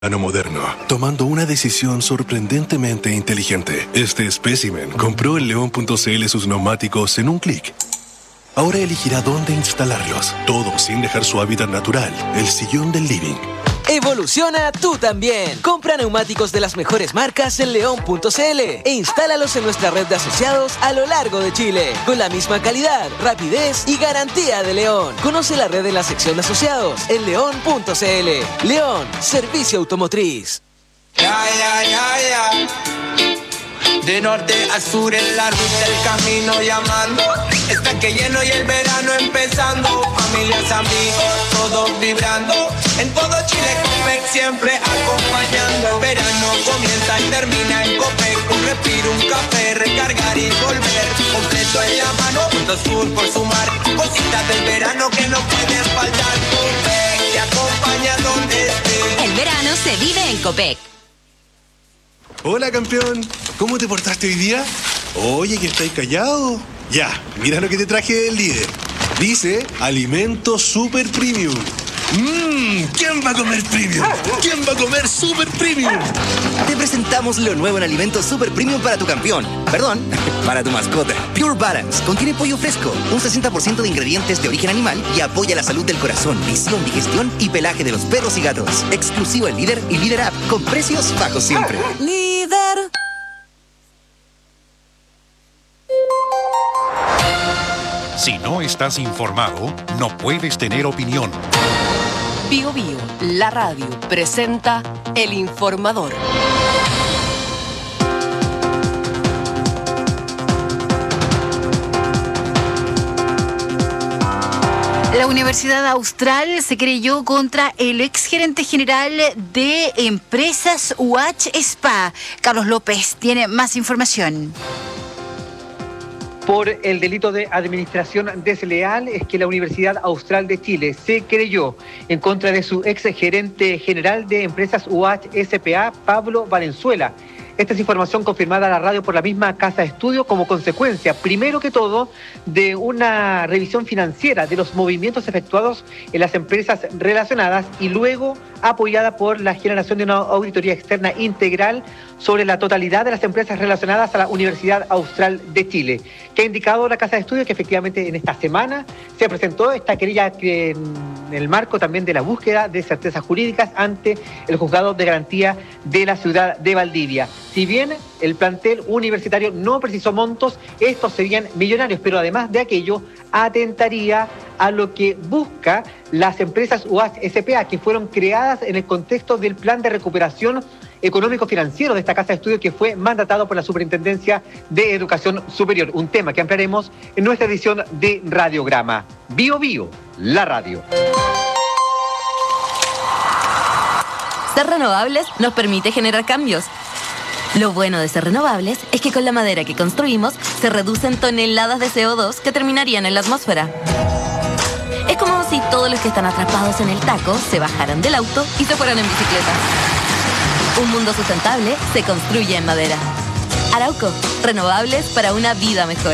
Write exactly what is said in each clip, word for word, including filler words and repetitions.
moderno, tomando una decisión sorprendentemente inteligente. Este espécimen compró en león punto c l sus neumáticos en un clic. Ahora elegirá dónde instalarlos, todo sin dejar su hábitat natural, el sillón del living. Evoluciona tú también. Compra neumáticos de las mejores marcas en león punto c l e instálalos en nuestra red de asociados a lo largo de Chile, con la misma calidad, rapidez y garantía de León. Conoce la red en la sección de asociados en león punto c l. León, servicio automotriz. Ya, ya, ya, ya. De norte a sur en la ruta el camino llamando. Está que lleno y el verano empezando. Familias, amigos, todos vibrando. En todo Chile Copec siempre acompañando. El verano comienza y termina en Copec. Un respiro, un café, recargar y volver. Completo en la mano, punto sur por sumar. Cositas del verano que no pueden faltar. Copec te acompaña donde estés. El verano se vive en Copec. Hola, campeón. ¿Cómo te portaste hoy día? Oye, que estáis callado. Ya, mira lo que te traje del líder. Dice Alimento Super Premium. Mmm, ¿quién va a comer premium? ¿Quién va a comer super premium? Te presentamos lo nuevo en Alimento Super Premium para tu campeón. Perdón, para tu mascota. Pure Balance contiene pollo fresco, un sesenta por ciento de ingredientes de origen animal y apoya la salud del corazón, visión, digestión y pelaje de los perros y gatos. Exclusivo en Líder y Líder App, con precios bajos siempre. Líder. Si no estás informado, no puedes tener opinión. Bio Bio, la radio, presenta El Informador. La Universidad Austral se querelló contra el exgerente general de Empresas U H S P A. Carlos López tiene más información. Por el delito de administración desleal es que la Universidad Austral de Chile se querelló en contra de su ex gerente general de Empresas U H S P A, Pablo Valenzuela. Esta es información confirmada a la radio por la misma Casa de Estudio como consecuencia, primero que todo, de una revisión financiera de los movimientos efectuados en las empresas relacionadas y luego apoyada por la generación de una auditoría externa integral sobre la totalidad de las empresas relacionadas a la Universidad Austral de Chile, que ha indicado la Casa de Estudio que efectivamente en esta semana se presentó esta querella que en el marco también de la búsqueda de certezas jurídicas ante el Juzgado de Garantía de la ciudad de Valdivia. Si bien el plantel universitario no precisó montos, estos serían millonarios, pero además de aquello atentaría a lo que busca las empresas U H S P A, que fueron creadas en el contexto del plan de recuperación económico-financiero de esta Casa de Estudio que fue mandatado por la Superintendencia de Educación Superior, un tema que ampliaremos en nuestra edición de Radiograma. Bio Bio, la radio. Ser renovables nos permite generar cambios. Lo bueno de ser renovables es que con la madera que construimos se reducen toneladas de C O dos que terminarían en la atmósfera. Es como si todos los que están atrapados en el taco se bajaran del auto y se fueran en bicicleta. Un mundo sustentable se construye en madera. Arauco, renovables para una vida mejor.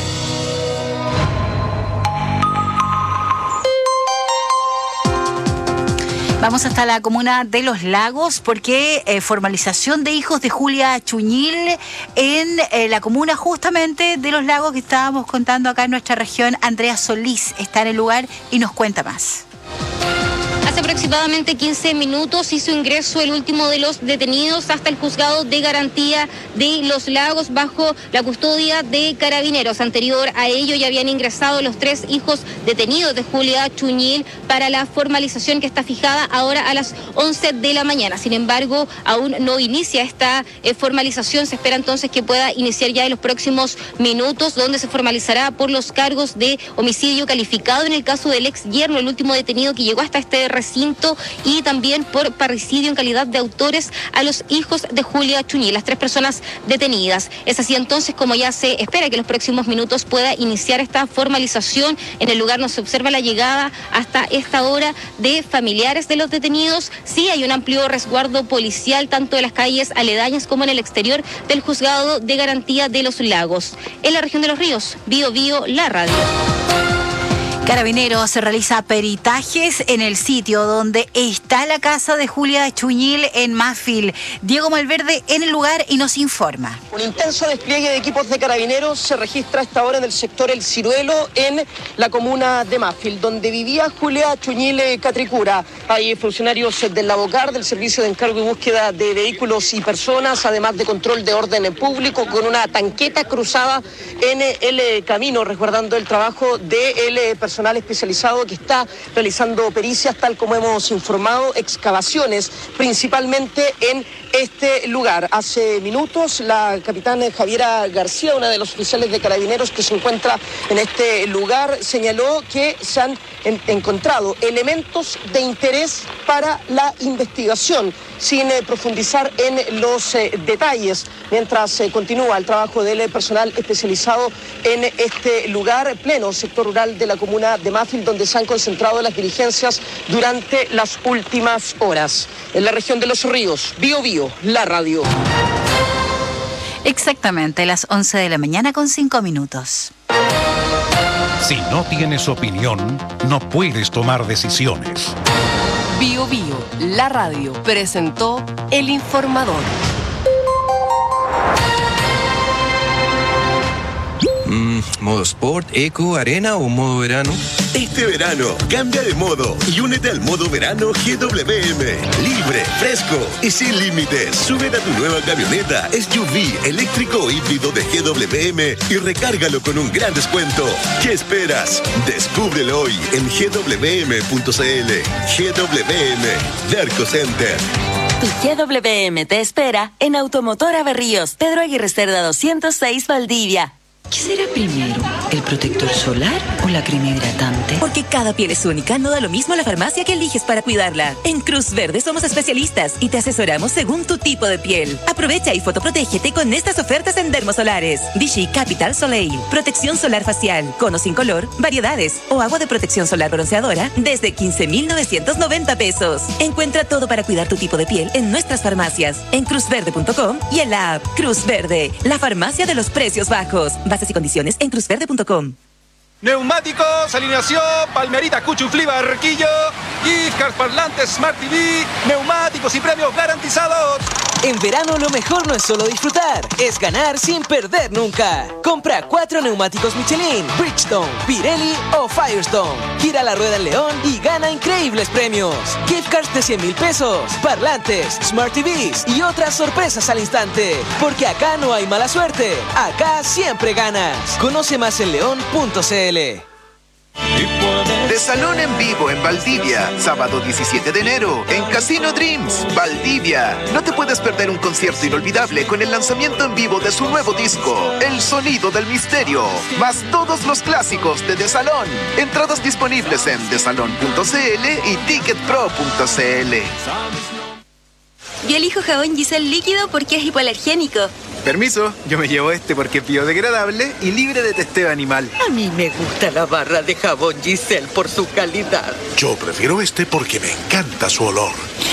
Vamos hasta la comuna de Los Lagos porque eh, formalización de hijos de Julia Chuñil en eh, la comuna justamente de Los Lagos que estábamos contando acá en nuestra región. Andrea Solís está en el lugar y nos cuenta más. Hace aproximadamente quince minutos hizo ingreso el último de los detenidos hasta el Juzgado de Garantía de Los Lagos bajo la custodia de Carabineros. Anterior a ello ya habían ingresado los tres hijos detenidos de Julia Chuñil para la formalización que está fijada ahora a las once de la mañana. Sin embargo, aún no inicia esta eh, formalización. Se espera entonces que pueda iniciar ya en los próximos minutos, donde se formalizará por los cargos de homicidio calificado en el caso del ex yerno, el último detenido que llegó hasta este recinto, y también por parricidio en calidad de autores a los hijos de Julia Chuñil, las tres personas detenidas. Es así entonces como ya se espera que en los próximos minutos pueda iniciar esta formalización. En el lugar no se observa la llegada hasta esta hora de familiares de los detenidos. Sí hay un amplio resguardo policial tanto en las calles aledañas como en el exterior del Juzgado de Garantía de Los Lagos. En la región de Los Ríos, Bio Bio, la radio. Carabineros se realiza peritajes en el sitio donde está la casa de Julia Chuñil en Mafil. Diego Malverde en el lugar y nos informa. Un intenso despliegue de equipos de carabineros se registra a esta hora en el sector El Ciruelo, en la comuna de Mafil, donde vivía Julia Chuñil Catricura. Hay funcionarios del Lavocar, del Servicio de Encargo y Búsqueda de Vehículos y Personas, además de control de orden público, con una tanqueta cruzada en el camino, resguardando el trabajo del personal especializado que está realizando pericias, tal como hemos informado, excavaciones, principalmente en este lugar. Hace minutos la capitana Javiera García, una de los oficiales de carabineros que se encuentra en este lugar, señaló que se han en- encontrado elementos de interés para la investigación, sin eh, profundizar en los eh, detalles, mientras eh, continúa el trabajo del eh, personal especializado en este lugar, pleno sector rural de la comuna de Mafil, donde se han concentrado las diligencias durante las últimas horas. En la región de Los Ríos, Bío Bío, la radio. Exactamente, las once de la mañana con cinco minutos. Si no tienes opinión, no puedes tomar decisiones. Bío Bío, la radio, presentó El Informador. Mm, ¿modo sport, eco, arena o modo verano? Este verano, cambia de modo y únete al modo verano G W M. Libre, fresco y sin límites. Súbete a tu nueva camioneta S U V eléctrico o híbrido de G W M y recárgalo con un gran descuento. ¿Qué esperas? Descúbrelo hoy en G W M punto C L. G W M, Derco Center. Tu G W M te espera en Automotora Berríos, Pedro Aguirre Cerda doscientos seis, Valdivia. ¿Qué será primero? ¿El protector solar o la crema hidratante? Porque cada piel es única, no da lo mismo la farmacia que eliges para cuidarla. En Cruz Verde somos especialistas y te asesoramos según tu tipo de piel. Aprovecha y fotoprotégete con estas ofertas en Dermosolares. Vichy Capital Soleil, protección solar facial, cono sin color, variedades o agua de protección solar bronceadora desde quince mil novecientos noventa pesos. Encuentra todo para cuidar tu tipo de piel en nuestras farmacias, en cruz verde punto com y en la app Cruz Verde, la farmacia de los precios bajos. Bases y condiciones en cruz verde punto com. Neumáticos, alineación, Palmerita, Cuchuflí, Barquillo, Giftcards, parlantes, Smart T V, neumáticos y premios garantizados. En verano lo mejor no es solo disfrutar, es ganar sin perder nunca. Compra cuatro neumáticos Michelin, Bridgestone, Pirelli o Firestone. Gira la rueda en León y gana increíbles premios. Gift cards de cien mil pesos, parlantes, Smart T Vs y otras sorpresas al instante. Porque acá no hay mala suerte, acá siempre ganas. Conoce más en león punto c l. De Salón en Vivo en Valdivia, sábado diecisiete de enero, en Casino Dreams, Valdivia. No te puedes perder un concierto inolvidable con el lanzamiento en vivo de su nuevo disco, El Sonido del Misterio, más todos los clásicos de De Salón. Entradas disponibles en de salón punto c l y ticket pro punto c l. Yo elijo jabón Giselle líquido porque es hipoalergénico. Permiso, yo me llevo este porque es biodegradable y libre de testeo animal. A mí me gusta la barra de jabón Giselle por su calidad. Yo prefiero este porque me encanta su olor.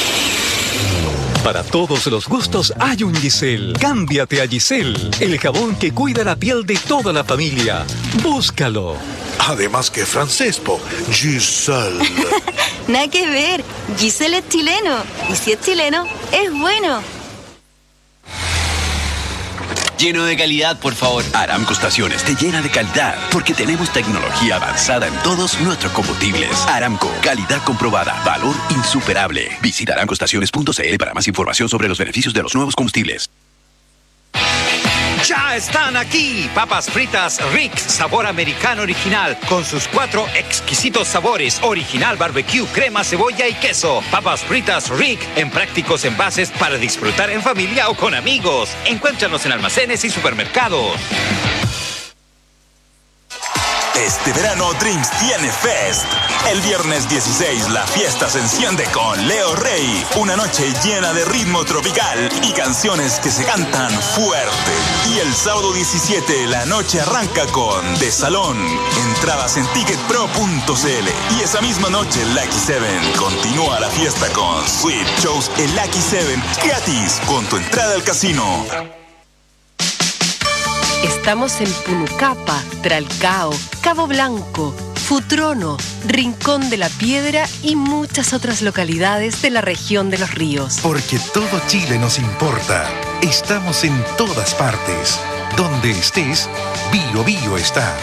Para todos los gustos hay un Giselle. Cámbiate a Giselle, el jabón que cuida la piel de toda la familia. Búscalo. Además que francés, po. Giselle. Nada que ver. Giselle es chileno. Y si es chileno, es bueno. Lleno de calidad, por favor. Aramco Estaciones te llena de calidad porque tenemos tecnología avanzada en todos nuestros combustibles. Aramco, calidad comprobada, valor insuperable. Visita aramco estaciones punto c l para más información sobre los beneficios de los nuevos combustibles. Ya están aquí, papas fritas Rick, sabor americano original, con sus cuatro exquisitos sabores, original barbecue, crema, cebolla y queso. Papas fritas Rick, en prácticos envases para disfrutar en familia o con amigos. Encuéntranos en almacenes y supermercados. Este verano Dreams tiene Fest. El viernes dieciséis la fiesta se enciende con Leo Rey. Una noche llena de ritmo tropical y canciones que se cantan fuerte. Y el sábado diecisiete la noche arranca con De Salón. Entradas en ticket pro punto c l. Y esa misma noche Lucky Seven continúa la fiesta con Sweet Shows en Lucky Seven gratis con tu entrada al casino. Estamos en Punucapa, Tralcao, Cabo Blanco, Futrono, Rincón de la Piedra y muchas otras localidades de la región de Los Ríos. Porque todo Chile nos importa. Estamos en todas partes. Donde estés, Bio Bio está.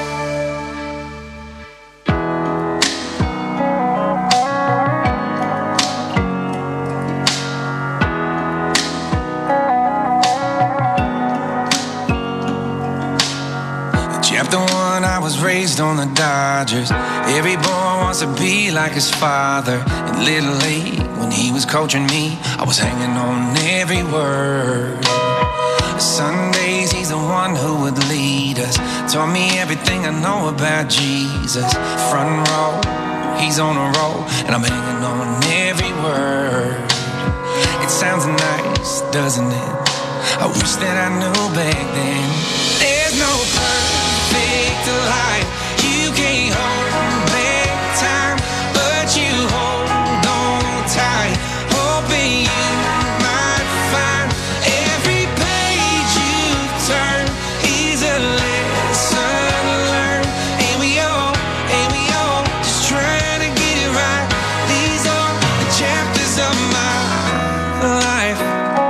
Raised on the Dodgers. Every boy wants to be like his father. In Little League, when he was coaching me, I was hanging on every word. Sundays, he's the one who would lead us. Taught me everything I know about Jesus. Front row, he's on a roll, and I'm hanging on every word. It sounds nice, doesn't it? I wish that I knew back then. There's no perfect life. You can't hold back time, but you hold on tight, hoping you might find every page you turn is a lesson learned. And we all, and we all just trying to get it right. These are the chapters of my life.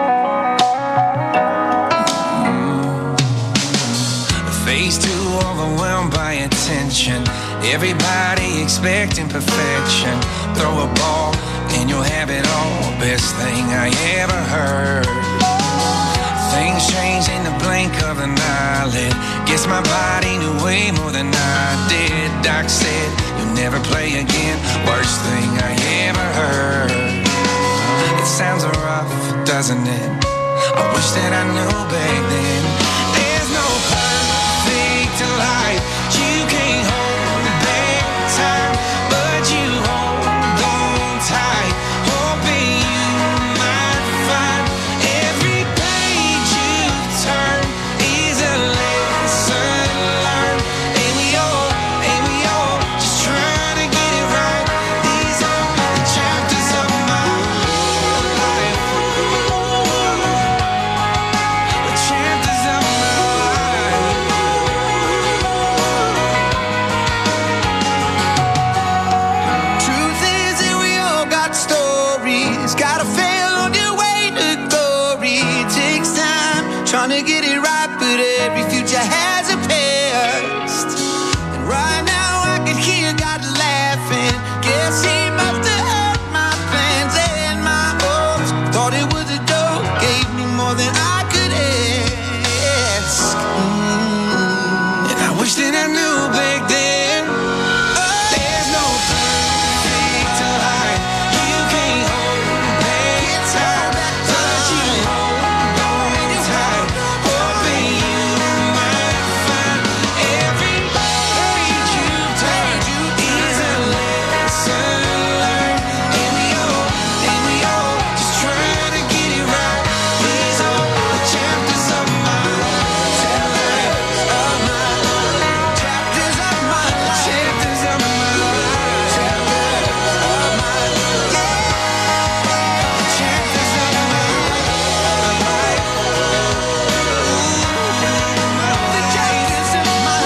Mm-hmm. Phase two, overwhelmed by attention. Everybody expecting perfection. Throw a ball and you'll have it all. Best thing I ever heard. Things change in the blink of an eyelid. Guess my body knew way more than I did. Doc said you'll never play again. Worst thing I ever heard. It sounds rough, doesn't it? I wish that I knew back then. There's no perfect life. You can't hold back time, but you hold on tight, hoping you might find every page you turn is a lesson learned. And we all, and we all just trying to get it right. These are the chapters of my life. The chapters of my life. Truth is that we all got stories. Gotta fail on your way to glory. It takes time trying to get it right, but every future has a past. And right now I can hear God laughing. Guess he must have heard my plans and my hopes. Thought it was a joke, gave me more than I could ask. Mm. And I wish that I knew back then. There's no perfect life. You can't hold back time, but you hold on tight, hoping you might find every page you turn is a lesson learned. And we all, and we all just trying to get it right. These are the chapters of my life. Chapters of my life. Chapters of my life. Chapters of my life. Chapters of my life. Chapters of my life. The chapters of my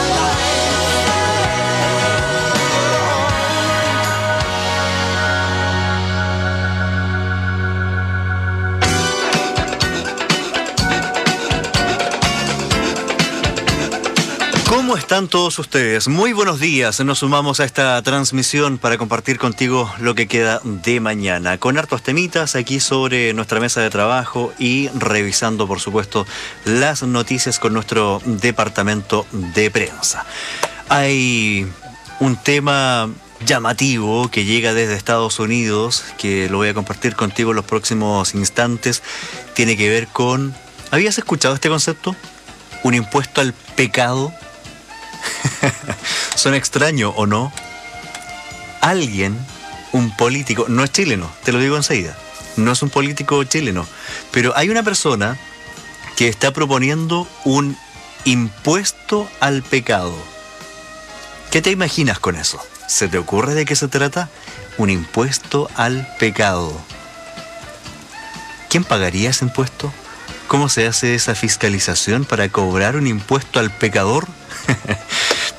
¿Cómo están todos ustedes? Muy buenos días. Nos sumamos a esta transmisión para compartir contigo lo que queda de mañana. Con hartos temitas aquí sobre nuestra mesa de trabajo y revisando, por supuesto, las noticias con nuestro departamento de prensa. Hay un tema llamativo que llega desde Estados Unidos, que lo voy a compartir contigo en los próximos instantes. Tiene que ver con... ¿Habías escuchado este concepto? ¿Un impuesto al pecado? ¿Suena extraño o no? Alguien, un político, no es chileno, te lo digo enseguida, no es un político chileno, pero hay una persona que está proponiendo un impuesto al pecado. ¿Qué te imaginas con eso? ¿Se te ocurre de qué se trata? Un impuesto al pecado. ¿Quién pagaría ese impuesto? ¿Cómo se hace esa fiscalización para cobrar un impuesto al pecador?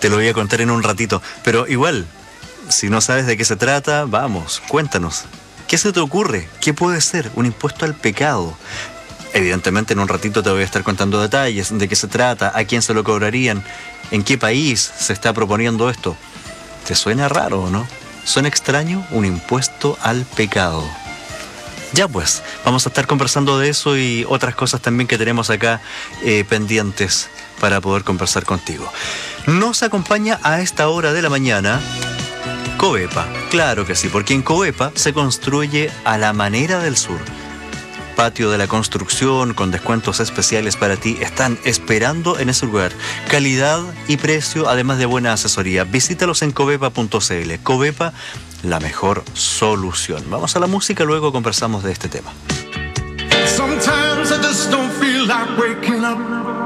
Te lo voy a contar en un ratito, pero igual, si no sabes de qué se trata, vamos, cuéntanos. ¿Qué se te ocurre? ¿Qué puede ser un impuesto al pecado? Evidentemente en un ratito te voy a estar contando detalles, de qué se trata, a quién se lo cobrarían, en qué país se está proponiendo esto. ¿Te suena raro o no? ¿Suena extraño? Un impuesto al pecado. Ya pues, vamos a estar conversando de eso y otras cosas también que tenemos acá eh, pendientes para poder conversar contigo. Nos acompaña a esta hora de la mañana Covepa, claro que sí, porque en Covepa se construye a la manera del sur. Patio de la construcción con descuentos especiales para ti están esperando en ese lugar. Calidad y precio, además de buena asesoría. Visítalos en covepa punto cl. Covepa, la mejor solución. Vamos a la música, luego conversamos de este tema. Sometimes I just don't feel like waking up.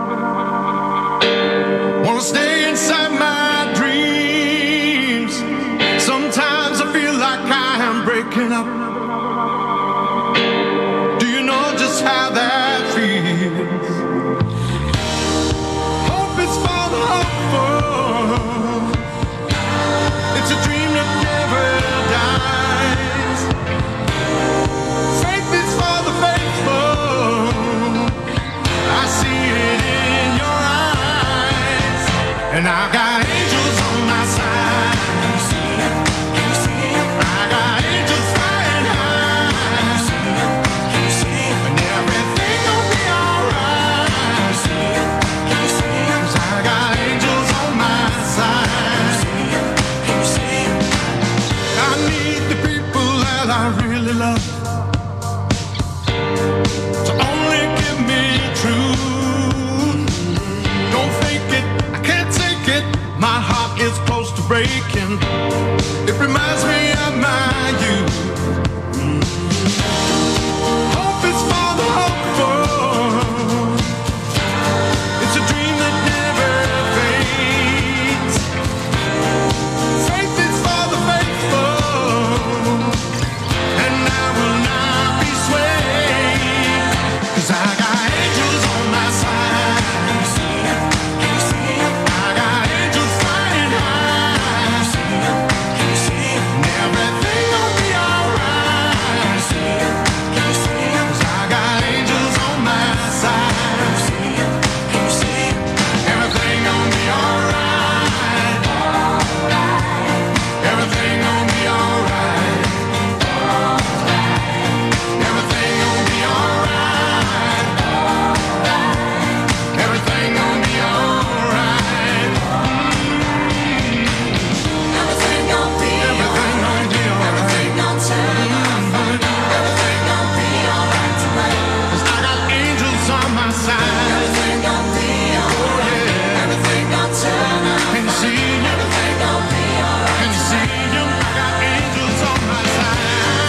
Wanna stay inside my dreams. Sometimes I feel like I am breaking up. Do you know just how that feels? Hope is for the hopeful. It's a dream that never dies. Faith is for the faithful. I see it in your eyes. And I got angels on my side. I got angels flying high. And everything gon' be alright. 'Cause I got angels on my side. I need the people that I really love to only give me truth. Don't fake it, I can't take it. My heart is close to breaking. It reminds me of my youth. Hope is for the hopeful. It's a dream that never fades. Faith is for the faithful. And I will not be swayed. 'Cause I got angels on my side. I got angels flying high. And everything gon' be alright. 'Cause I got angels on my side. Everything gon' be alright. Everything gon' be alright. Everything gon' be alright. Everything gon' be alright. Everything gon' be alright. Everything gon' turn out. Everything gon' be alright tonight. 'Cause I got angels on my side. Everything gon' be alright. Everything gon' turn out. Can you see him? Everything gon' be alright. Can you see him? I got angels on my side.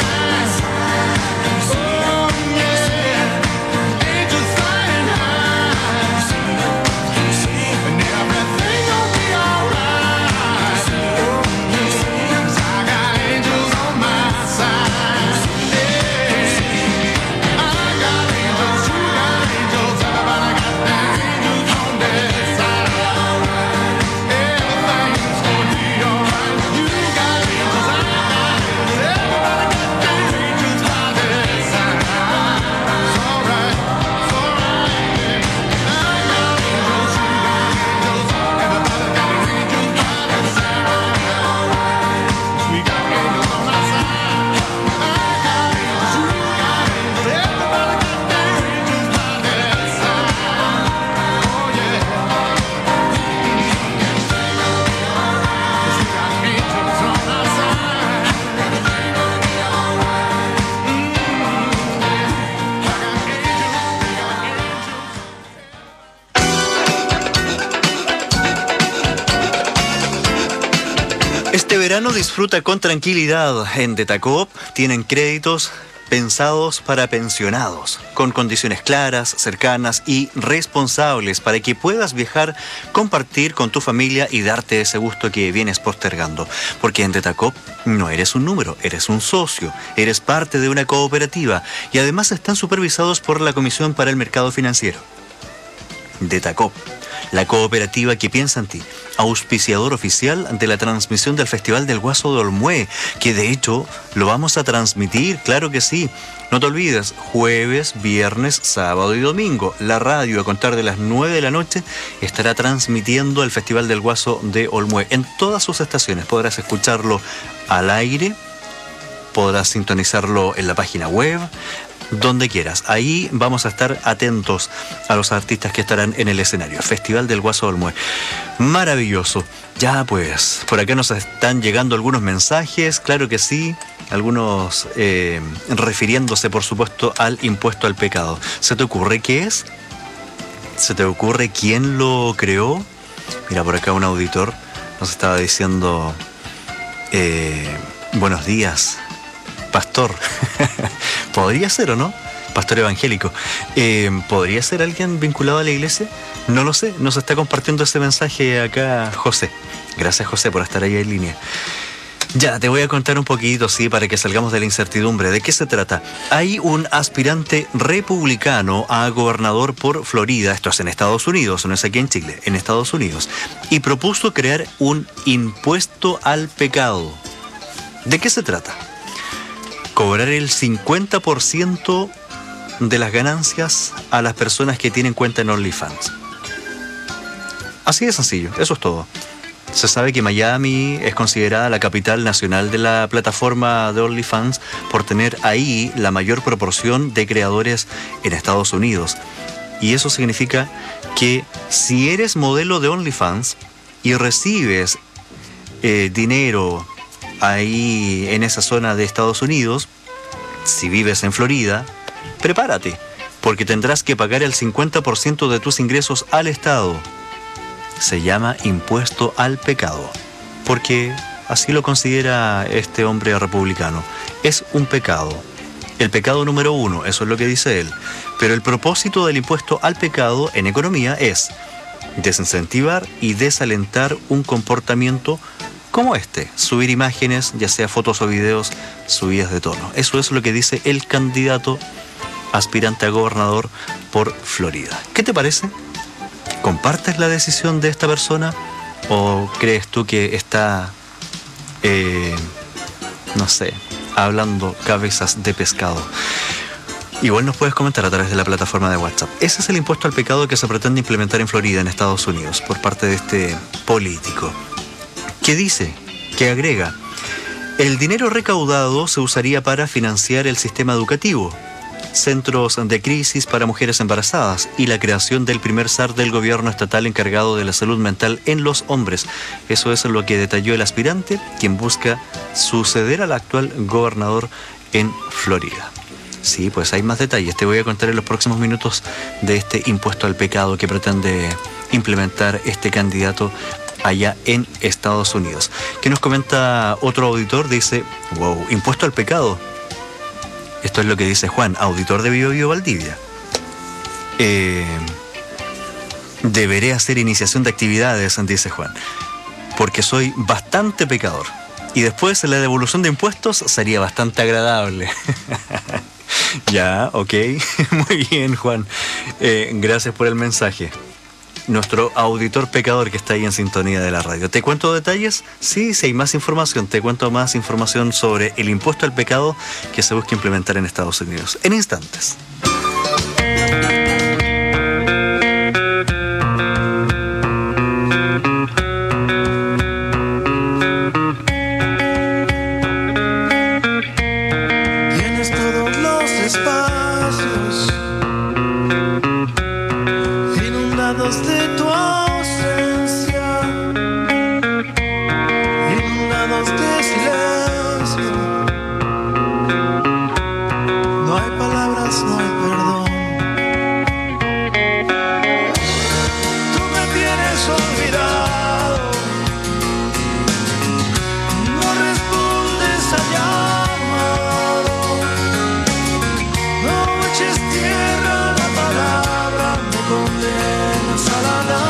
Oh yeah, angels flying high. And everything gon' be alright. 'Cause I got angels on my side. Yeah. I got angels, you got angels, everybody got their angels on their side. Everything's gonna be alright. You got angels, I got angels, everybody got their angels on their side. It's alright, it's alright, yeah. I got angels, you got angels, everybody got their angels by their side. We got angels on our side. I got angels, you got angels, everybody got their angels by their side. Oh yeah. 'Cause we got angels on our side. Everything gonna be alright. Mm, yeah. I got angels, we got angels. Este verano disfruta con tranquilidad. En Detacoop tienen créditos pensados para pensionados, con condiciones claras, cercanas y responsables para que puedas viajar, compartir con tu familia y darte ese gusto que vienes postergando. Porque en Detacoop no eres un número, eres un socio, eres parte de una cooperativa y además están supervisados por la Comisión para el Mercado Financiero. Detacoop, la cooperativa que piensa en ti. auspiciador oficial de la transmisión del Festival del Guaso de Olmué, que de hecho lo vamos a transmitir, claro que sí. No te olvides, jueves, viernes, sábado y domingo, la radio a contar de las nueve de la noche estará transmitiendo el Festival del Guaso de Olmué. En todas sus estaciones podrás escucharlo al aire, podrás sintonizarlo en la página web, donde quieras. Ahí vamos a estar atentos a los artistas que estarán en el escenario. Festival del Guaso de Olmué. Maravilloso. Ya pues, por acá nos están llegando algunos mensajes, claro que sí, algunos eh, refiriéndose por supuesto al impuesto al pecado. ¿Se te ocurre qué es? ¿Se te ocurre quién lo creó? Mira, por acá un auditor nos estaba diciendo eh, buenos días, pastor. ¿Podría ser o no? Pastor evangélico. Eh, ¿Podría ser alguien vinculado a la iglesia? No lo sé. Nos está compartiendo ese mensaje acá José. Gracias, José, por estar ahí en línea. Ya, te voy a contar un poquito, sí, para que salgamos de la incertidumbre. ¿De qué se trata? Hay un aspirante republicano a gobernador por Florida, esto es en Estados Unidos, no es aquí en Chile, en Estados Unidos, y propuso crear un impuesto al pecado. ¿De qué se trata? Cobrar el cincuenta por ciento de las ganancias a las personas que tienen cuenta en OnlyFans. Así de sencillo, eso es todo. Se sabe que Miami es considerada la capital nacional de la plataforma de OnlyFans por tener ahí la mayor proporción de creadores en Estados Unidos. Y eso significa que si eres modelo de OnlyFans y recibes eh, dinero ahí en esa zona de Estados Unidos, si vives en Florida, prepárate, porque tendrás que pagar el cincuenta por ciento de tus ingresos al Estado. Se llama impuesto al pecado, porque así lo considera este hombre republicano. Es un pecado. El pecado número uno, eso es lo que dice él. Pero el propósito del impuesto al pecado en economía es desincentivar y desalentar un comportamiento como este, subir imágenes, ya sea fotos o videos subidas de tono. Eso es lo que dice el candidato aspirante a gobernador por Florida. ¿Qué te parece? ¿Compartes la decisión de esta persona o crees tú que está, eh, no sé, hablando cabezas de pescado? Igual nos puedes comentar a través de la plataforma de WhatsApp. Ese es el impuesto al pecado que se pretende implementar en Florida, en Estados Unidos, por parte de este político. ¿Qué dice? ¿Qué agrega? El dinero recaudado se usaría para financiar el sistema educativo, centros de crisis para mujeres embarazadas y la creación del primer S A R del gobierno estatal encargado de la salud mental en los hombres. Eso es lo que detalló el aspirante, quien busca suceder al actual gobernador en Florida. Sí, pues hay más detalles. Te voy a contar en los próximos minutos de este impuesto al pecado que pretende implementar este candidato allá en Estados Unidos. ¿Qué nos comenta otro auditor? Dice, wow, impuesto al pecado. Esto es lo que dice Juan, auditor de Bio Bio Valdivia. Eh, deberé hacer iniciación de actividades, dice Juan, porque soy bastante pecador. Y después la devolución de impuestos sería bastante agradable. Ya, ok. Muy bien, Juan. Eh, gracias por el mensaje. Nuestro auditor pecador que está ahí en sintonía de la radio. ¿Te cuento detalles? Sí, si hay más información, te cuento más información sobre el impuesto al pecado que se busca implementar en Estados Unidos. En instantes. Tienes todos los espacios inundados de tu ausencia, inundados de silencio. No hay palabras, no hay perdón. Tú me tienes olvidado, no respondes a llamado, no eches tierra la palabra, me condenas a la nada.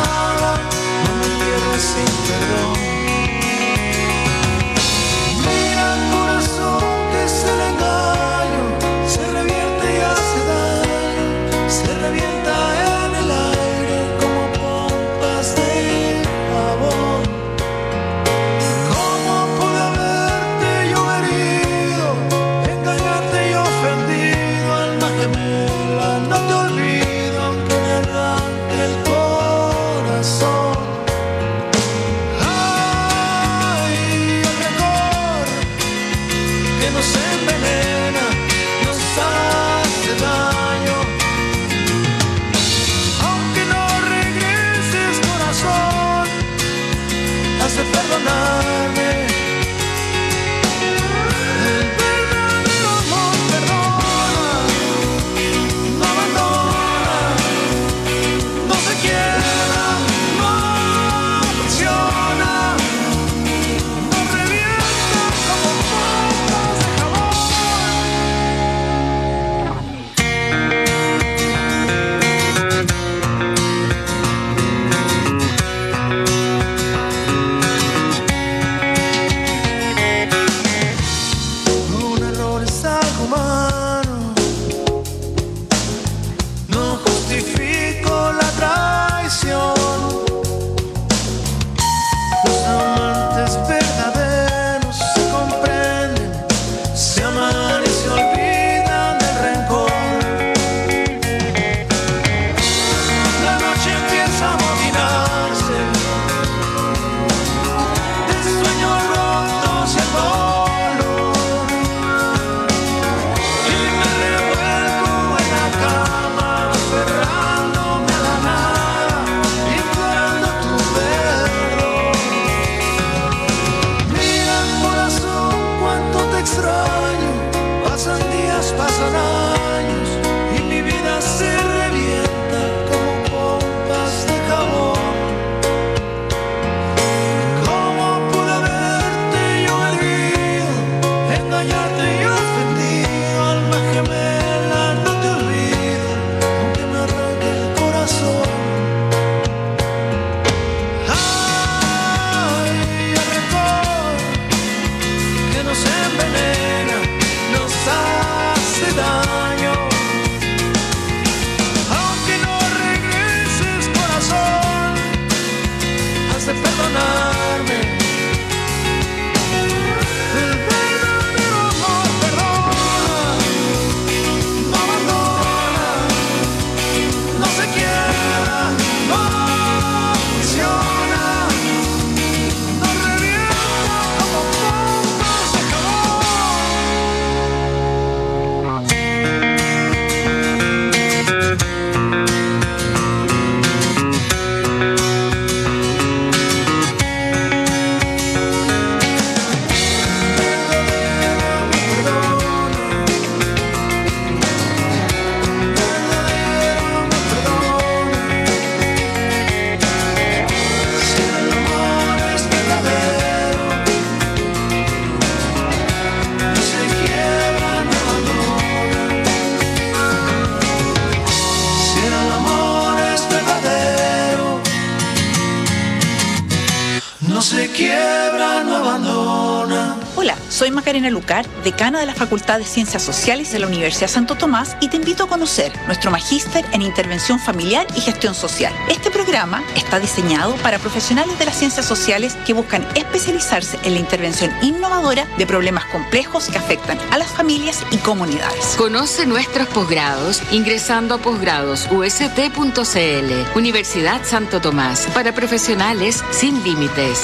se quiebra no abandona. Hola, soy Macarena Lucar, decana de la Facultad de Ciencias Sociales de la Universidad Santo Tomás y te invito a conocer nuestro magíster en Intervención Familiar y Gestión Social. Este programa está diseñado para profesionales de las ciencias sociales que buscan especializarse en la intervención innovadora de problemas complejos que afectan a las familias y comunidades. Conoce nuestros posgrados ingresando a posgrados u s t punto c l. Universidad Santo Tomás, para profesionales sin límites.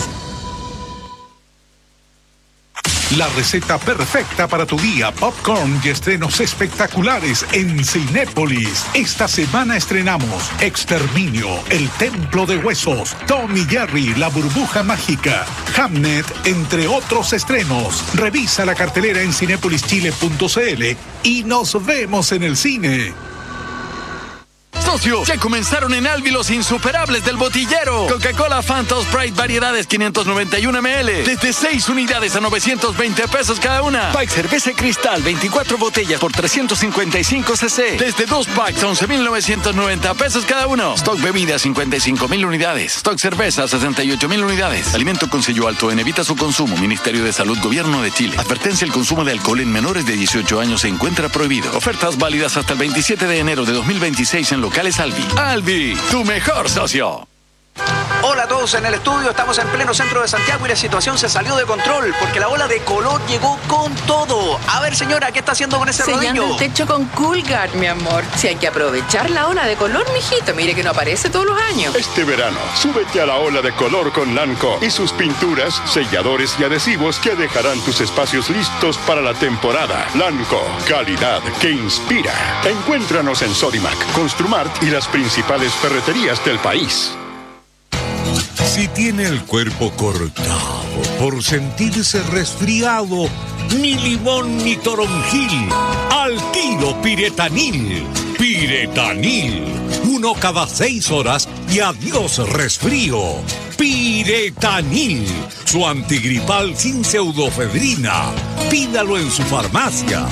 La receta perfecta para tu día, popcorn y estrenos espectaculares en Cinépolis. Esta semana estrenamos Exterminio, El Templo de Huesos, Tom y Jerry, La Burbuja Mágica, Hamnet, entre otros estrenos. Revisa la cartelera en cinépolis chile punto c l y nos vemos en el cine. Socio, ya comenzaron en Albi los insuperables del botillero. Coca-Cola, Fanta, Sprite, variedades quinientos noventa y uno mililitros. Desde seis unidades a novecientos veinte pesos cada una. Pack Cerveza Cristal, veinticuatro botellas por trescientos cincuenta y cinco cc. Desde dos packs, once mil novecientos noventa pesos cada uno. Stock Bebida, cincuenta y cinco mil unidades. Stock Cerveza, sesenta y ocho mil unidades. Alimento con sello alto en evita su consumo. Ministerio de Salud, Gobierno de Chile. Advertencia: el consumo de alcohol en menores de dieciocho años se encuentra prohibido. Ofertas válidas hasta el veintisiete de enero de dos mil veintiséis en locales Albi. Albi, tu mejor socio. Hola a todos en el estudio, estamos en pleno centro de Santiago y la situación se salió de control porque la ola de color llegó con todo. A ver, señora, ¿qué está haciendo con ese Sellando rodillo? el techo con Coolguard, mi amor. Si hay que aprovechar la ola de color, mijito, mire que no aparece todos los años. Este verano, súbete a la ola de color con Lanco y sus pinturas, selladores y adhesivos que dejarán tus espacios listos para la temporada. Lanco, calidad que inspira. Encuéntranos en Sodimac, Construmart y las principales ferreterías del país. Si tiene el cuerpo cortado por sentirse resfriado, ni limón ni toronjil, al tiro Piretanil. Piretanil, uno cada seis horas y adiós resfrío. Piretanil, su antigripal sin pseudofedrina. Pídalo en su farmacia.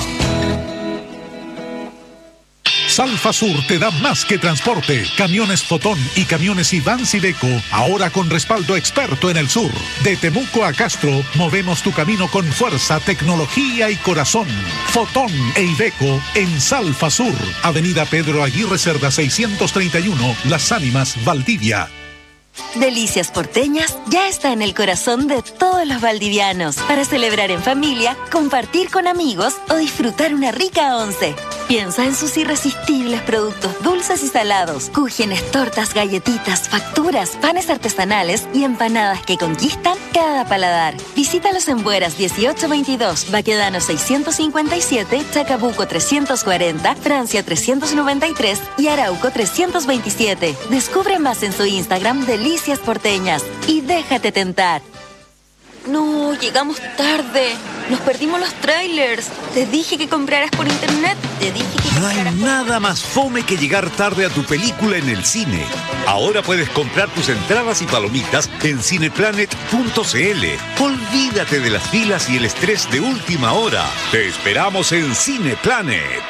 Salfa Sur te da más que transporte. Camiones Fotón y camiones Ivans Iveco, ahora con respaldo experto en el sur. De Temuco a Castro, movemos tu camino con fuerza, tecnología y corazón. Fotón e Iveco en Salfa Sur, Avenida Pedro Aguirre Cerda seiscientos treinta y uno, Las Ánimas, Valdivia. Delicias Porteñas ya está en el corazón de todos los valdivianos para celebrar en familia, compartir con amigos o disfrutar una rica once. Piensa en sus irresistibles productos dulces y salados, cúgenes, tortas, galletitas, facturas, panes artesanales y empanadas que conquistan cada paladar. Visítalos en Bueras dieciocho veintidós, Baquedano seiscientos cincuenta y siete, Chacabuco trescientos cuarenta, Francia trescientos noventa y tres y Arauco trescientos veintisiete. Descubre más en su Instagram Delicias Porteñas y déjate tentar. No, llegamos tarde. Nos perdimos los trailers. Te dije que compraras por internet. Te dije que No hay nada más fome que llegar tarde a tu película en el cine. Ahora puedes comprar tus entradas y palomitas en cineplanet punto c l. Olvídate de las filas y el estrés de última hora. Te esperamos en Cineplanet.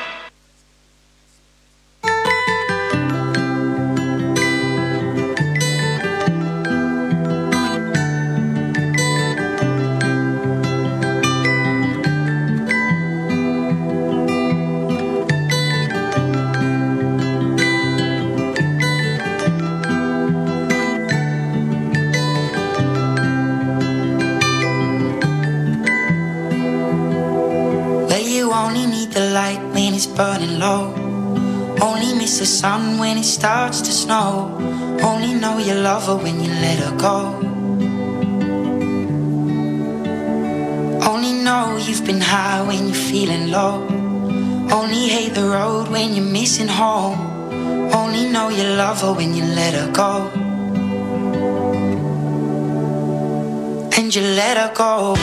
Burning low. Only miss the sun when it starts to snow. Only know you love her when you let her go. Only know you've been high when you're feeling low. Only hate the road when you're missing home. Only know you love her when you let her go. And you let her go.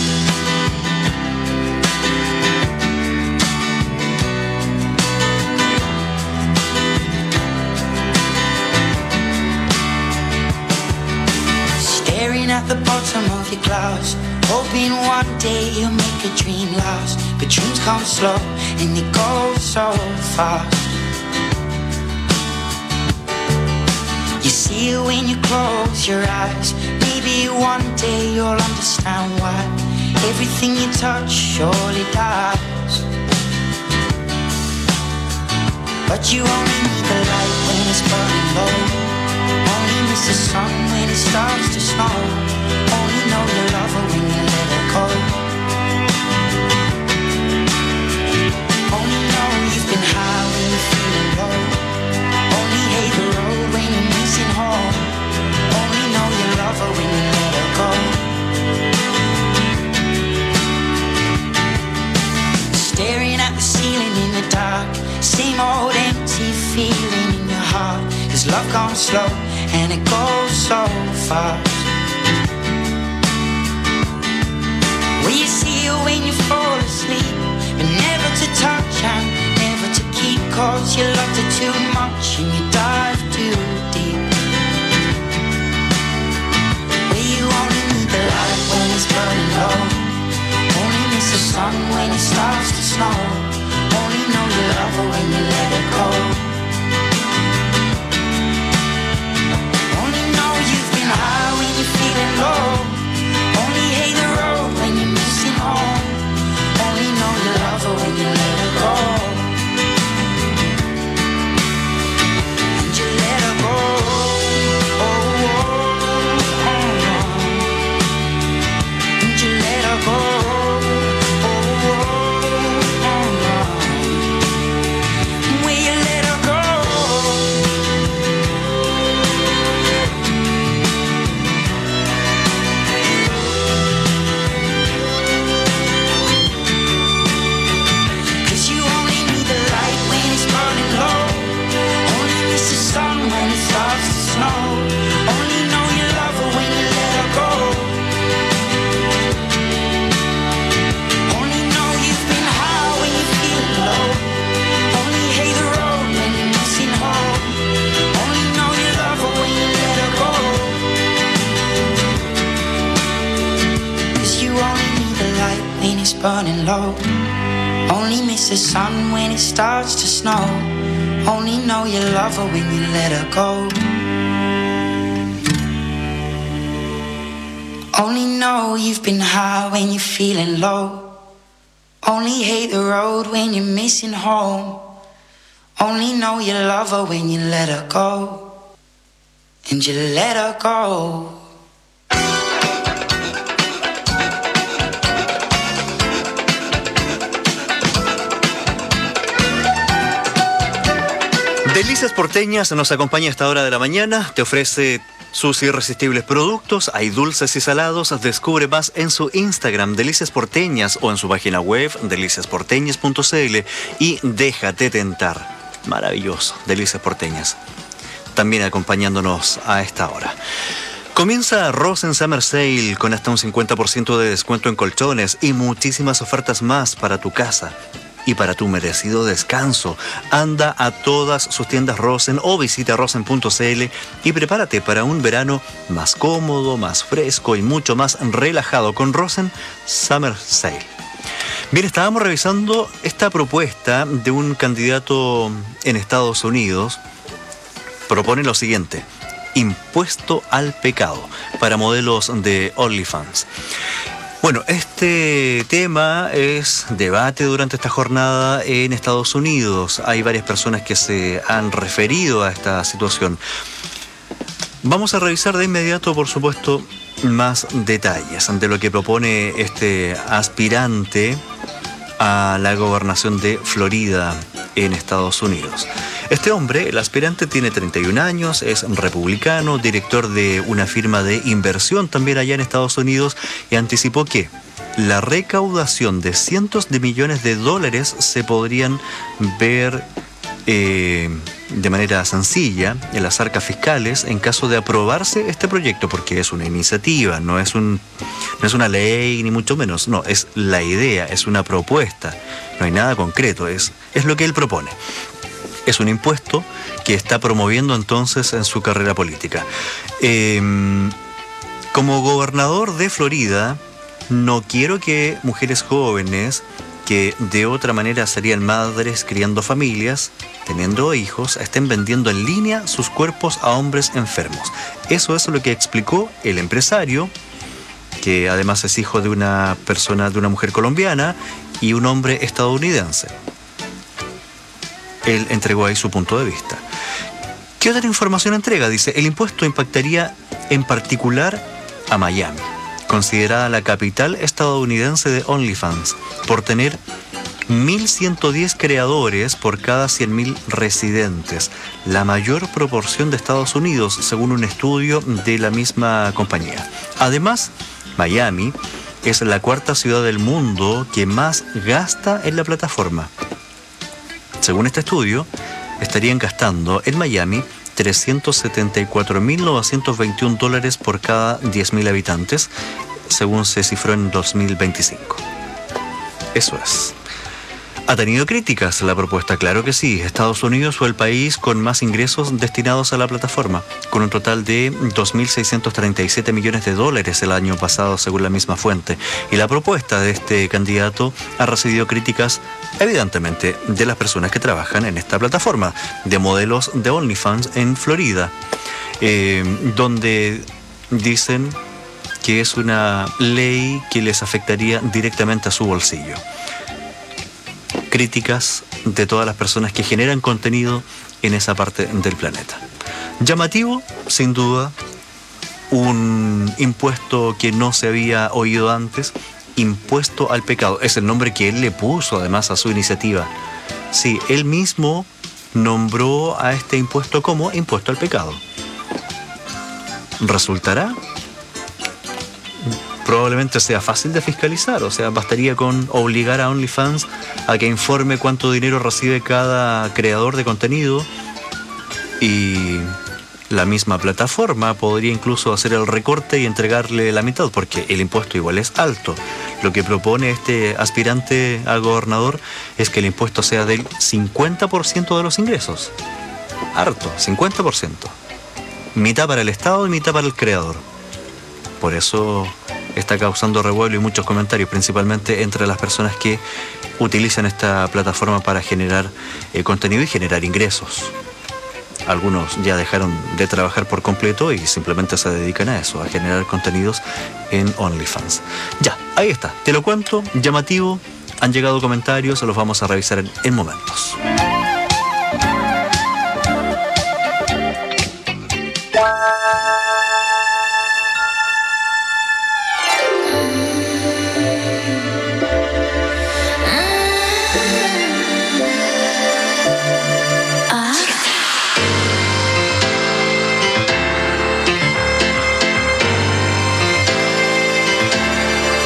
At the bottom of your glass, hoping one day you'll make a dream last. But dreams come slow and they go so fast. You see it when you close your eyes. Maybe one day you'll understand why everything you touch surely dies. But you only need the light when it's burning low. Only miss the sun when it starts to snow. Only know you love her when you let her go. Only know you've been high when you're feeling low. Only hate the road when you're missing home. Only know you love her when you let her go. Staring at the ceiling in the dark. Same old empty feeling in your heart. Cause love comes slow and it goes so fast. Well, you see her when you fall asleep, but never to touch and never to keep. Cause you loved her too much and you dive too deep. Well, you only need the light when it's burning low. Only miss the sun when it starts to snow. Only know you love her when you let her go. Only know you've been high when you're feeling low. Only hate the road when you're missing home. Only know you love her when you let her go. And you let her go. Oh, oh, oh, oh. And you let her go. Burning low. Only miss the sun when it starts to snow. Only know you love her when you let her go. Only know you've been high when you're feeling low. Only hate the road when you're missing home. Only know you love her when you let her go. And you let her go. Delicias Porteñas nos acompaña a esta hora de la mañana, te ofrece sus irresistibles productos, hay dulces y salados, descubre más en su Instagram Delicias Porteñas o en su página web delicias porteñas punto c l y déjate tentar. Maravilloso, Delicias Porteñas. También acompañándonos a esta hora. Comienza Rosen Summer Sale con hasta un cincuenta por ciento de descuento en colchones y muchísimas ofertas más para tu casa. Y para tu merecido descanso, anda a todas sus tiendas Rosen o visita rosen punto c l y prepárate para un verano más cómodo, más fresco y mucho más relajado con Rosen Summer Sale. Bien, estábamos revisando esta propuesta de un candidato en Estados Unidos. Propone lo siguiente: impuesto al pecado para modelos de OnlyFans. Bueno, este tema es debate durante esta jornada en Estados Unidos. Hay varias personas que se han referido a esta situación. Vamos a revisar de inmediato, por supuesto, más detalles ante lo que propone este aspirante a la gobernación de Florida en Estados Unidos. Este hombre, el aspirante, tiene treinta y un años, es republicano, director de una firma de inversión también allá en Estados Unidos, y anticipó que la recaudación de cientos de millones de dólares se podrían ver eh, de manera sencilla en las arcas fiscales en caso de aprobarse este proyecto, porque es una iniciativa, no es, un, no es una ley ni mucho menos, no, es la idea, es una propuesta, no hay nada concreto, es, es lo que él propone. Es un impuesto que está promoviendo entonces en su carrera política. Eh, como gobernador de Florida, no quiero que mujeres jóvenes que de otra manera serían madres criando familias, teniendo hijos, estén vendiendo en línea sus cuerpos a hombres enfermos. Eso es lo que explicó el empresario, que además es hijo de una persona, de una mujer colombiana y un hombre estadounidense. Él entregó ahí su punto de vista. ¿Qué otra información entrega? Dice, el impuesto impactaría en particular a Miami, considerada la capital estadounidense de OnlyFans, por tener mil ciento diez creadores por cada cien mil residentes, la mayor proporción de Estados Unidos, según un estudio de la misma compañía. Además, Miami es la cuarta ciudad del mundo que más gasta en la plataforma. Según este estudio, estarían gastando en Miami trescientos setenta y cuatro mil novecientos veintiún dólares por cada diez mil habitantes, según se cifró en dos mil veinticinco. Eso es. ¿Ha tenido críticas la propuesta? Claro que sí. Estados Unidos fue el país con más ingresos destinados a la plataforma, con un total de dos mil seiscientos treinta y siete millones de dólares el año pasado, según la misma fuente. Y la propuesta de este candidato ha recibido críticas, evidentemente, de las personas que trabajan en esta plataforma, de modelos de OnlyFans en Florida, eh, donde dicen que es una ley que les afectaría directamente a su bolsillo. Críticas de todas las personas que generan contenido en esa parte del planeta. Llamativo, sin duda, un impuesto que no se había oído antes, impuesto al pecado. Es el nombre que él le puso además a su iniciativa. Sí, él mismo nombró a este impuesto como impuesto al pecado. ¿Resultará? Probablemente sea fácil de fiscalizar, o sea, bastaría con obligar a OnlyFans a que informe cuánto dinero recibe cada creador de contenido y la misma plataforma podría incluso hacer el recorte y entregarle la mitad, porque el impuesto igual es alto. Lo que propone este aspirante a gobernador es que el impuesto sea del cincuenta por ciento de los ingresos. Harto, cincuenta por ciento. Mitad para el Estado y mitad para el creador. Por eso está causando revuelo y muchos comentarios, principalmente entre las personas que utilizan esta plataforma para generar eh, contenido y generar ingresos. Algunos ya dejaron de trabajar por completo y simplemente se dedican a eso, a generar contenidos en OnlyFans. Ya, ahí está, te lo cuento, llamativo, han llegado comentarios, los vamos a revisar en, en momentos.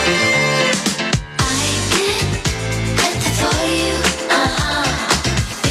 I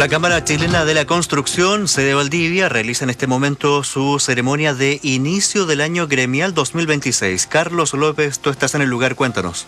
La Cámara Chilena de la Construcción, sede Valdivia, realiza en este momento su ceremonia de inicio del año gremial dos mil veintiséis. Carlos López, tú estás en el lugar, cuéntanos.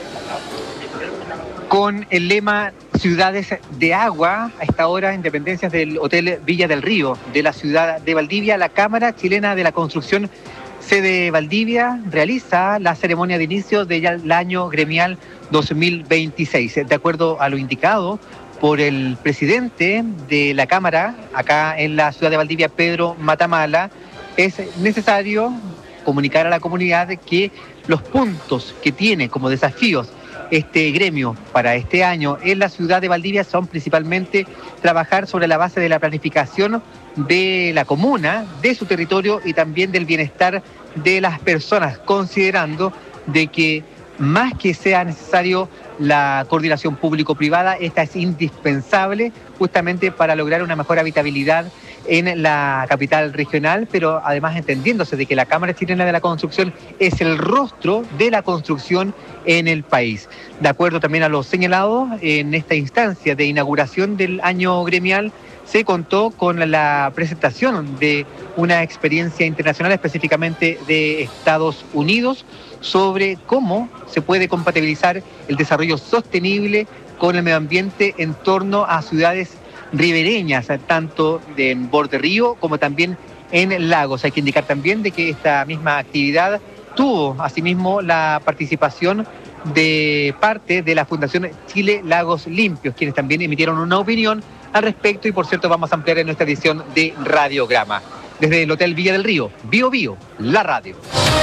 Con el lema Ciudades de Agua, a esta hora en dependencias del Hotel Villa del Río de la ciudad de Valdivia, la Cámara Chilena de la Construcción, sede Valdivia, realiza la ceremonia de inicio del año gremial dos mil veintiséis. De acuerdo a lo indicado por el presidente de la Cámara, acá en la ciudad de Valdivia, Pedro Matamala, es necesario comunicar a la comunidad que los puntos que tiene como desafíos este gremio para este año en la ciudad de Valdivia son principalmente trabajar sobre la base de la planificación de la comuna, de su territorio y también del bienestar de las personas, considerando de que más que sea necesario la coordinación público-privada, esta es indispensable justamente para lograr una mejor habitabilidad en la capital regional, pero además entendiéndose de que la Cámara Chilena de la Construcción es el rostro de la construcción en el país. De acuerdo también a lo señalado, en esta instancia de inauguración del año gremial se contó con la presentación de una experiencia internacional, específicamente de Estados Unidos, sobre cómo se puede compatibilizar el desarrollo sostenible con el medio ambiente en torno a ciudades ribereñas, tanto en borde río como también en lagos. Hay que indicar también de que esta misma actividad tuvo asimismo la participación de parte de la Fundación Chile Lagos Limpios, quienes también emitieron una opinión al respecto y por cierto vamos a ampliar en nuestra edición de Radiograma. Desde el Hotel Villa del Río, Bio Bio, la radio.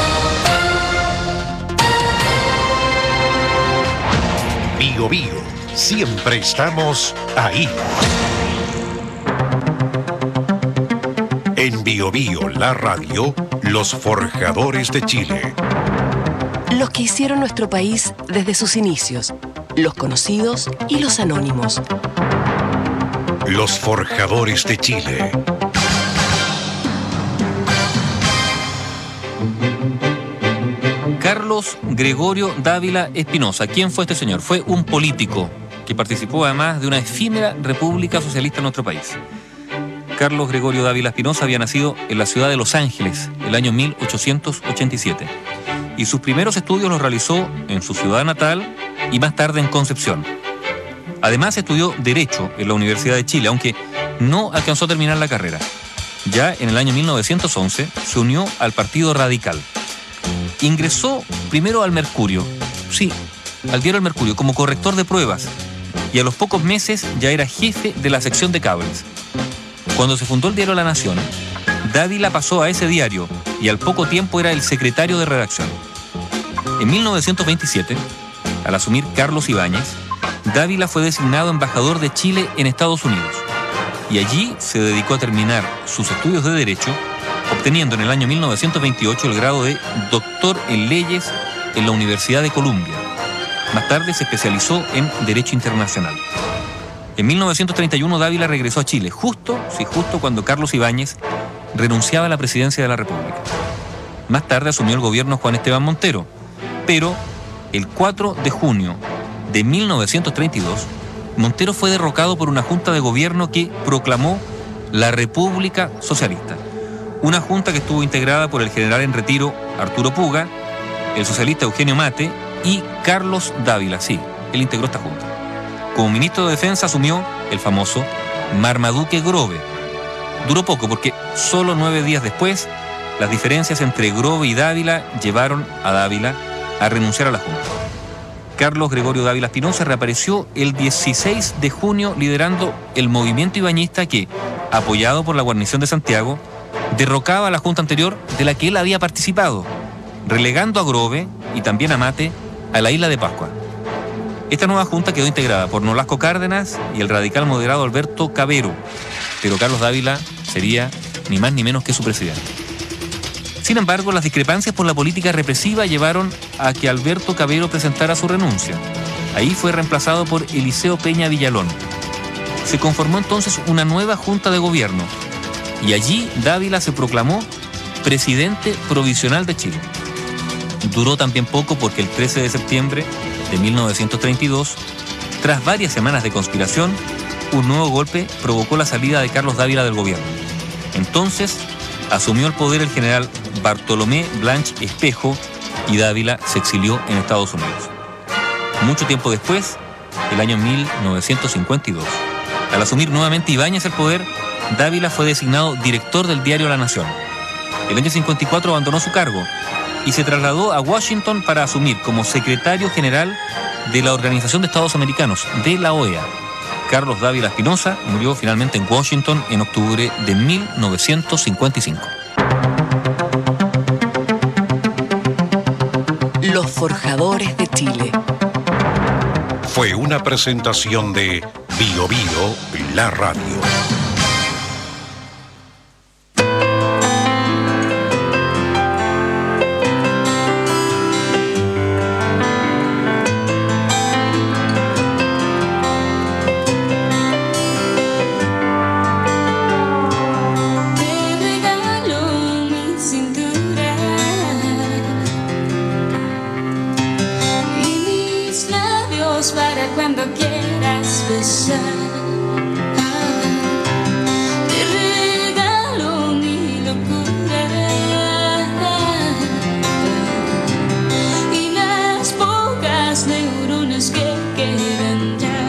Bio Bio, siempre estamos ahí. En Bio Bio, la radio, los forjadores de Chile. Los que hicieron nuestro país desde sus inicios, los conocidos y los anónimos. Los forjadores de Chile. Carlos Gregorio Dávila Espinosa. ¿Quién fue este señor? Fue un político que participó además de una efímera república socialista en nuestro país. Carlos Gregorio Dávila Espinosa había nacido en la ciudad de Los Ángeles el año mil ochocientos ochenta y siete y sus primeros estudios los realizó en su ciudad natal y más tarde en Concepción. Además estudió Derecho en la Universidad de Chile, aunque no alcanzó a terminar la carrera. Ya en el año mil novecientos once se unió al Partido Radical. Ingresó primero al Mercurio, sí, al diario El Mercurio, como corrector de pruebas, y a los pocos meses ya era jefe de la sección de cables. Cuando se fundó el diario La Nación, Dávila pasó a ese diario y al poco tiempo era el secretario de redacción. En mil novecientos veintisiete, al asumir Carlos Ibáñez, Dávila fue designado embajador de Chile en Estados Unidos y allí se dedicó a terminar sus estudios de Derecho, obteniendo en el año mil novecientos veintiocho el grado de doctor en leyes en la Universidad de Columbia. Más tarde se especializó en Derecho Internacional. En mil novecientos treinta y uno Dávila regresó a Chile, justo, sí, justo cuando Carlos Ibáñez renunciaba a la presidencia de la República. Más tarde asumió el gobierno Juan Esteban Montero, pero el cuatro de junio de mil novecientos treinta y dos, Montero fue derrocado por una junta de gobierno que proclamó la República Socialista. Una junta que estuvo integrada por el general en retiro Arturo Puga, el socialista Eugenio Mate y Carlos Dávila, sí, él integró esta junta. Como ministro de Defensa asumió el famoso Marmaduke Grove. Duró poco porque solo nueve días después las diferencias entre Grove y Dávila llevaron a Dávila a renunciar a la junta. Carlos Gregorio Dávila Espinosa reapareció el dieciséis de junio liderando el movimiento ibañista que, apoyado por la guarnición de Santiago, derrocaba a la junta anterior de la que él había participado, relegando a Grove y también a Mate a la isla de Pascua. Esta nueva junta quedó integrada por Nolasco Cárdenas y el radical moderado Alberto Cavero, pero Carlos Dávila sería ni más ni menos que su presidente. Sin embargo, las discrepancias por la política represiva llevaron a que Alberto Cavero presentara su renuncia. Ahí fue reemplazado por Eliseo Peña Villalón. Se conformó entonces una nueva junta de gobierno y allí Dávila se proclamó presidente provisional de Chile. Duró también poco porque el trece de septiembre de mil novecientos treinta y dos, tras varias semanas de conspiración, un nuevo golpe provocó la salida de Carlos Dávila del gobierno. Entonces asumió el poder el general Bartolomé Blanch Espejo y Dávila se exilió en Estados Unidos. Mucho tiempo después, el año mil novecientos cincuenta y dos, al asumir nuevamente Ibáñez el poder, Dávila fue designado director del diario La Nación. El año cincuenta y cuatro abandonó su cargo y se trasladó a Washington para asumir como secretario general de la Organización de Estados Americanos, de la O E A. Carlos Dávila Espinosa murió finalmente en Washington en octubre de mil novecientos cincuenta y cinco. Los Forjadores de Chile. Fue una presentación de Bio Bio, la radio. Para cuando quieras besar, te regalo mi locura y las pocas neuronas que quedan ya.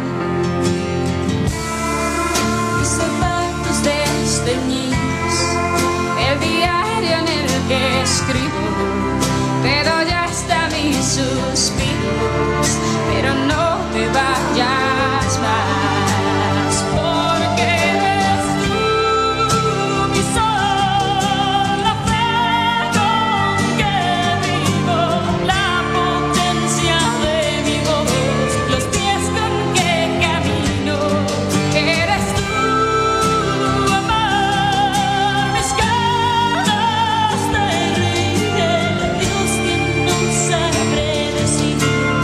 Mis zapatos desteñidos, el diario en el que escribo, pero ya está mis suspiros. Pero no te vayas más, porque eres tú mi sol, la fe con que vivo, la potencia de mi voz, los pies con que camino. Eres tú, amor, mis ganas de reír, Dios que no sabré decir.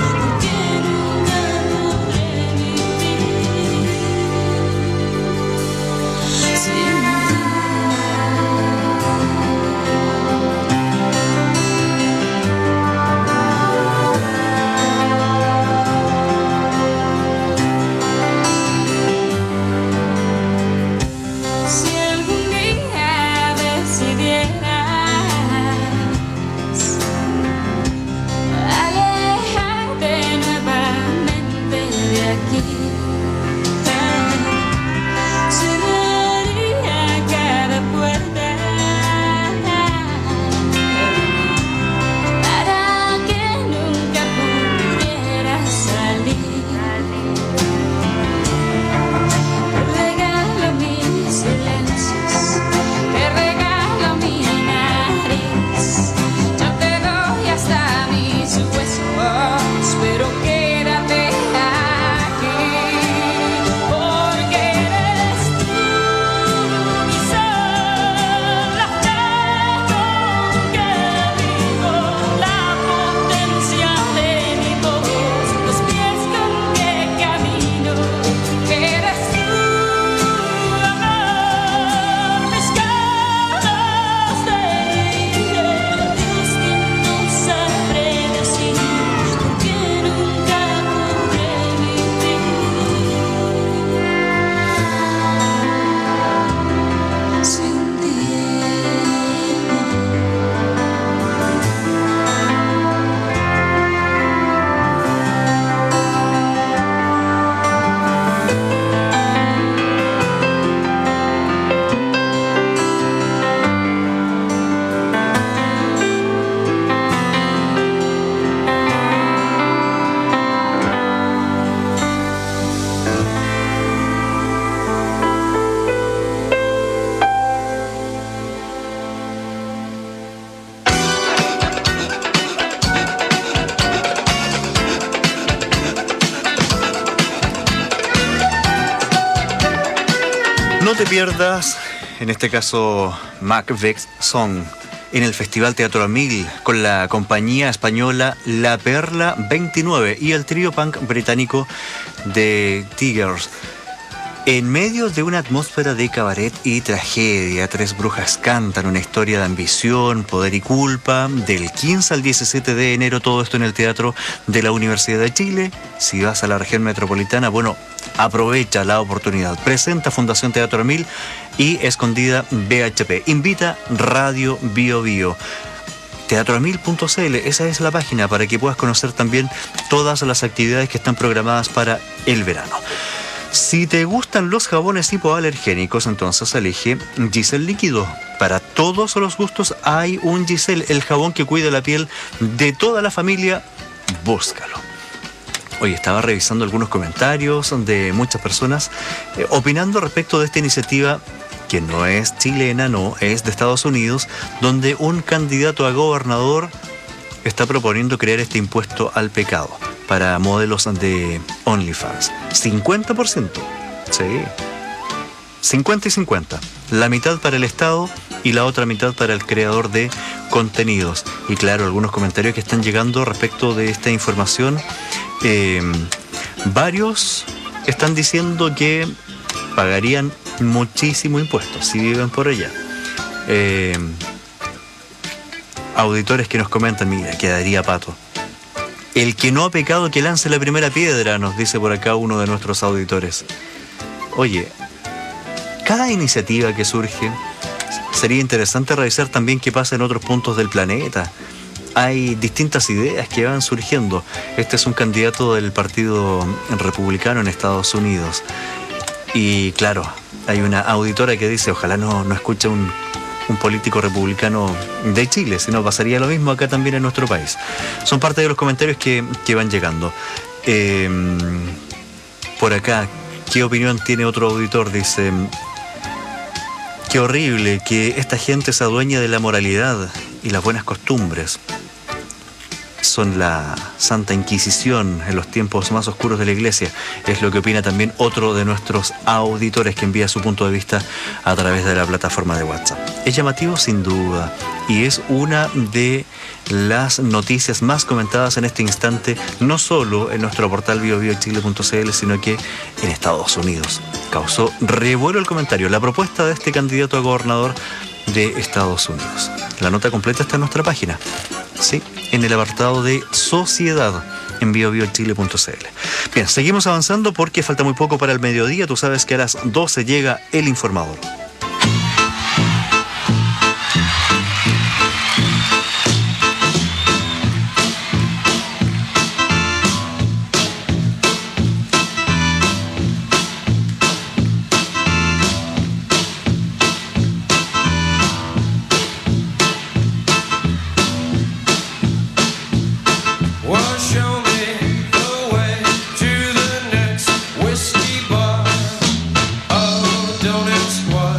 No te pierdas, en este caso, Macbeth Song, en el Festival Teatro a Mil, con la compañía española La Perla veintinueve y el trío punk británico de Tigers. En medio de una atmósfera de cabaret y tragedia, tres brujas cantan una historia de ambición, poder y culpa. Del quince al diecisiete de enero, todo esto en el Teatro de la Universidad de Chile. Si vas a la región metropolitana, bueno, aprovecha la oportunidad. Presenta Fundación Teatro Mil y Escondida B H P. Invita Radio Bio Bio. teatro mil punto c l, esa es la página para que puedas conocer también todas las actividades que están programadas para el verano. Si te gustan los jabones hipoalergénicos, entonces elige Giselle Líquido. Para todos los gustos hay un Giselle, el jabón que cuida la piel de toda la familia. Búscalo. Hoy estaba revisando algunos comentarios de muchas personas eh, opinando respecto de esta iniciativa que no es chilena, no, es de Estados Unidos, donde un candidato a gobernador está proponiendo crear este impuesto al pecado para modelos de OnlyFans. cincuenta por ciento. Sí. cincuenta y cincuenta. La mitad para el Estado y la otra mitad para el creador de contenidos. Y claro, algunos comentarios que están llegando respecto de esta información. Eh, varios están diciendo que pagarían muchísimo impuesto si viven por allá. Eh, auditores que nos comentan, mira, quedaría pato. El que no ha pecado que lance la primera piedra, nos dice por acá uno de nuestros auditores. Oye, cada iniciativa que surge, sería interesante revisar también qué pasa en otros puntos del planeta. Hay distintas ideas que van surgiendo. Este es un candidato del Partido Republicano en Estados Unidos. Y claro, hay una auditora que dice, ojalá no, no escuche un... un político republicano de Chile, si no pasaría lo mismo acá también en nuestro país. Son parte de los comentarios que, que van llegando. Eh, por acá, ¿qué opinión tiene otro auditor? Dice, qué horrible que esta gente se adueñe de la moralidad y las buenas costumbres. Son la Santa Inquisición en los tiempos más oscuros de la Iglesia. Es lo que opina también otro de nuestros auditores que envía su punto de vista a través de la plataforma de WhatsApp. Es llamativo sin duda y es una de las noticias más comentadas en este instante, no solo en nuestro portal bio bio chile punto c l, sino que en Estados Unidos. Causó revuelo el comentario, la propuesta de este candidato a gobernador de Estados Unidos. La nota completa está en nuestra página. Sí, en el apartado de Sociedad en bio bio chile punto c l. Bien, seguimos avanzando porque falta muy poco para el mediodía. Tú sabes que a las doce llega El Informador. Donuts, what?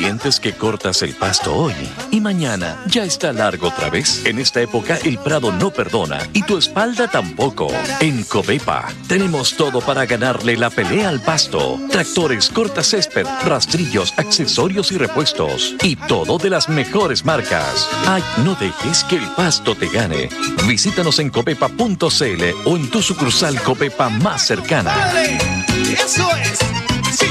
¿Sientes que cortas el pasto hoy y mañana ya está largo otra vez? En esta época el prado no perdona y tu espalda tampoco. En Covepa tenemos todo para ganarle la pelea al pasto. Tractores, cortacésped, rastrillos, accesorios y repuestos. Y todo de las mejores marcas. Ay, no dejes que el pasto te gane. Visítanos en covepa punto cl o en tu sucursal Covepa más cercana. ¡Dale! ¡Eso es! ¡Sí!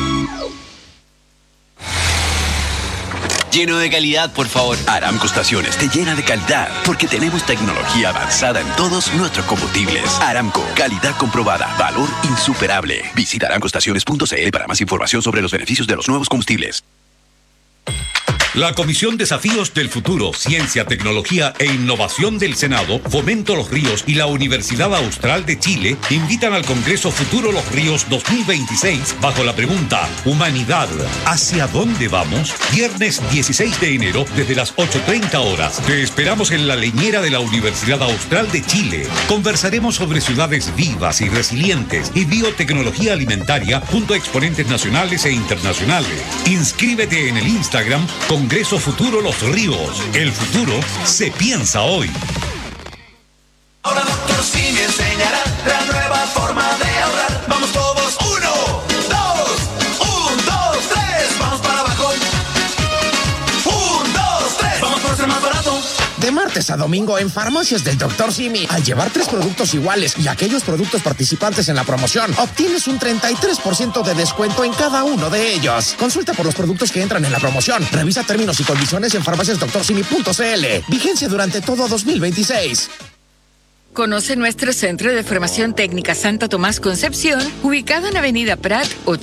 Lleno de calidad, por favor. Aramco Estaciones te llena de calidad porque tenemos tecnología avanzada en todos nuestros combustibles. Aramco, calidad comprobada, valor insuperable. Visita aramco estaciones punto cl para más información sobre los beneficios de los nuevos combustibles. La Comisión Desafíos del Futuro, Ciencia, Tecnología e Innovación del Senado, Fomento Los Ríos y la Universidad Austral de Chile invitan al Congreso Futuro Los Ríos dos mil veintiséis bajo la pregunta Humanidad, ¿hacia dónde vamos? Viernes dieciséis de enero desde las ocho treinta horas. Te esperamos en la leñera de la Universidad Austral de Chile. Conversaremos sobre ciudades vivas y resilientes y biotecnología alimentaria junto a exponentes nacionales e internacionales. Inscríbete en el Instagram con Congreso Futuro Los Ríos. El futuro se piensa hoy. Ahora Doctor Simi enseñará la nueva forma de ahorrar. Vamos todos, uno, dos, un, dos, tres. Vamos para abajo. Un, dos, tres. Vamos por ser más barato. De martes a domingo en Farmacias del Doctor Simi, al llevar tres productos iguales y aquellos productos participantes en la promoción, obtienes un treinta y tres por ciento de descuento en cada uno de ellos. Consulta por los productos que entran en la promoción. Revisa términos y condiciones en farmacias doctor simi punto cl. Vigencia durante todo dos mil veintiséis. Conoce nuestro Centro de Formación Técnica Santo Tomás Concepción, ubicado en Avenida Prat